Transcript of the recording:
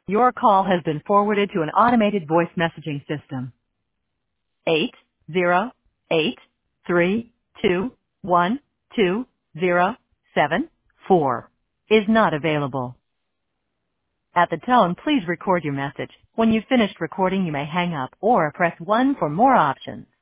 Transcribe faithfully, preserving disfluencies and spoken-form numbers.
Your call has been forwarded to an automated voice messaging system. Eight zero eight three two one two zero seven four is not available. At the tone, please record your message. When you've finished recording, you may hang up or press one for more options.